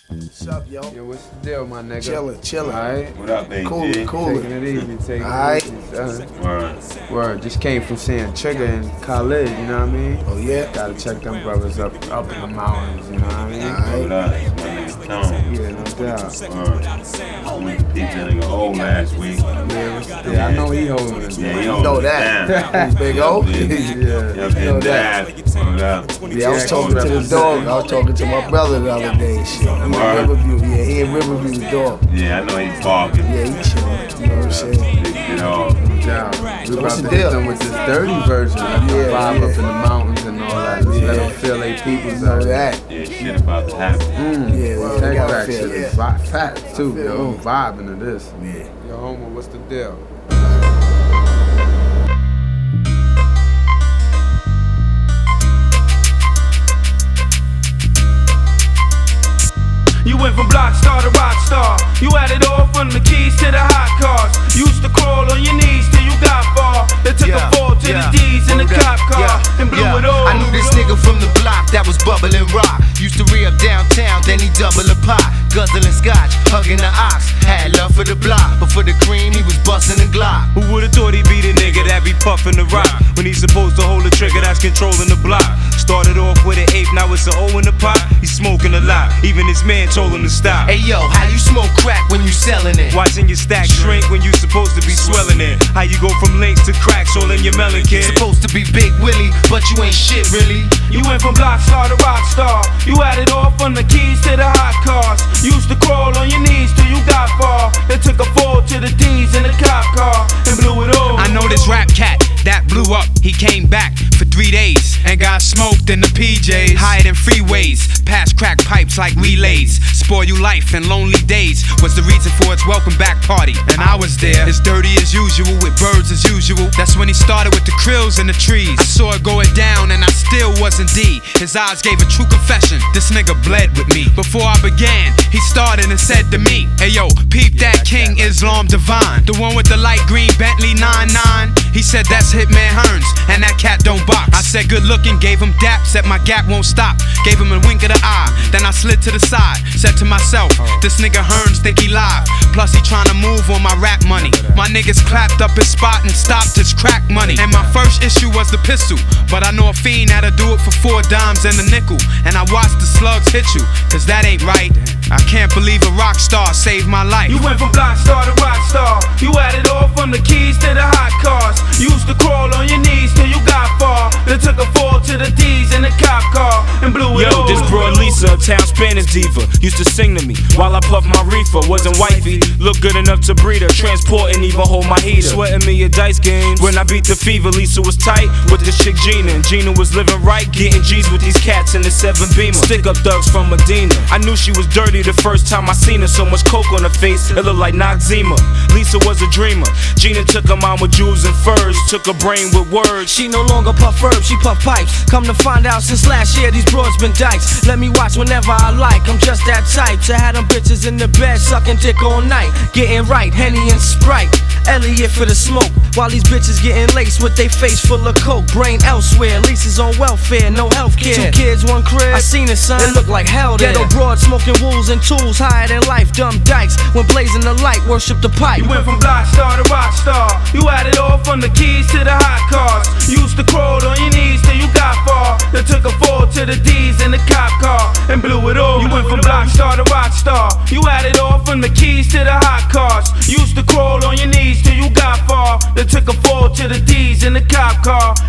What's up, yo? Yo, what's the deal, my nigga? Chillin'. Alright? What up, baby? Cool. Taking it easy, Alright. son. Word. Word. Just came from seeing Trigger in Khalid, you know what I mean? Oh, yeah? Gotta check them brothers up in the mountains, you know what I mean? Alright. What up? My nigga Tone. Yeah, no doubt. Word. I went to peep that nigga old last week. Yeah, I know he holding it. Yeah, he You holding know it that. down. Big O? Yeah, Yeah. been that. What up? Yeah, I was talking to the dog. I was talking to my brother the other day and shit. I'm in Word. Riverview. Yeah, he in Riverview, the dog. Yeah, I know he's barking. Yeah, he chillin'. You know what I'm saying? Get off. Yeah. We So about what's to the hit deal? them with this dirty version. Let them vibe up in the mountains and all that. Let's let them feel their peoples Know out there. that. Yeah, shit about to happen. Yeah, Take you gotta back feel shit it. is fat too, yo. Vibing to this. Yeah. Yo, homo, what's the deal? You went from block star to rock star. You had it all from the keys to the hot cars. Used to crawl on your knees till you got far. They took a fall to the D's in the cop car and blew it all. I knew this nigga from the block that was bubbling rock. Used to re-up downtown, then he double a pot. Guzzling scotch, hugging the ox. Had love for the block, but for the cream he was busting the Glock. Who would've thought he'd be the nigga that be puffin' the rock when he's supposed to hold the trigger that's controlling the block? Started off with an ape, now it's an O in the pot. He's smoking a lot, even his man told him to stop. Hey yo, how you smoke crack when you selling it? Watching your stack shrink when you supposed to be swelling it. How you go from links to cracks all in your melon, kid? Supposed to be Big Willie, but you ain't shit really. You went from block star to rock star. You had it all from the keys to the hot cars. Used to crawl on your knees till you got far. They took a fall to the D's in the cop car and blew it all. I know this rap cat that blew up. He came back for 3 days and got smoked in the PJs. Hide in freeways, pass crack pipes like relays. Spoil you life and lonely days was the reason for its welcome back party. And I was there, as dirty as usual, with birds as usual. That's when he started with the krills and the trees. I saw it going down and I still wasn't D. His eyes gave a true confession, this nigga bled with me. Before I began, he started and said to me, hey yo, peep that King Islam Divine, the one with the light green Bentley 99. He said that's Hitman Hearns, and that cat don't box. I said good looking, gave him dap, said my gap won't stop. Gave him a wink of the eye, then I slid to the side. Said to myself, this nigga Hearns think he live. Plus he tryna move on my rap money. My niggas clapped up his spot and stopped his crack money. And my first issue was the pistol, but I know a fiend how to do it for 4 dimes and a nickel. And I watched the slugs hit you, cause that ain't right. I can't believe a rock star saved my life. You went from block star to rock star. You had it all from the keys to the hot cars. Used to crawl on your knees till you got far. They took a fall to the D's in the cop car and blew it all. Yo, this broad Lisa, a town Spanish diva, used to sing to me while I puff my reefer. Wasn't wifey, looked good enough to breed her. Transport and even hold my heater. Sweating me at dice games. When I beat the fever, Lisa was tight with this chick Gina, and Gina was living right, getting G's with these cats in the 7 Beamer. Stick up thugs from Medina. I knew she was dirty the first time I seen her. So much coke on her face, it looked like Noxzema. Lisa was a dreamer. Gina took her mom with jewels and furs, took her brain with words. She no longer puff herbs, she puff pipes. Come to find out since last year these broads been dykes. Let me watch whenever I like, I'm just that type to have them bitches in the bed sucking dick all night. Getting right, Henny and Sprite, Elliot for the smoke, while these bitches getting laced with they face full of coke. Brain elsewhere, Lisa's on welfare, no healthcare. 2 kids, 1 crib, I seen it son, it look like hell there. Ghetto broad smoking wools and tools, higher than life, dumb dykes. When blazing the light, worship the pipe. You went from block star to rock star. You had it all from the keys to the hot cars. Used to crawl on your knees till you got far. They took a fall to the D's in the cop car and blew it all. You went from block star to rock star. You had it all from the keys to the hot cars. Used to crawl on your knees till you got far. They took a fall to the D's in the cop car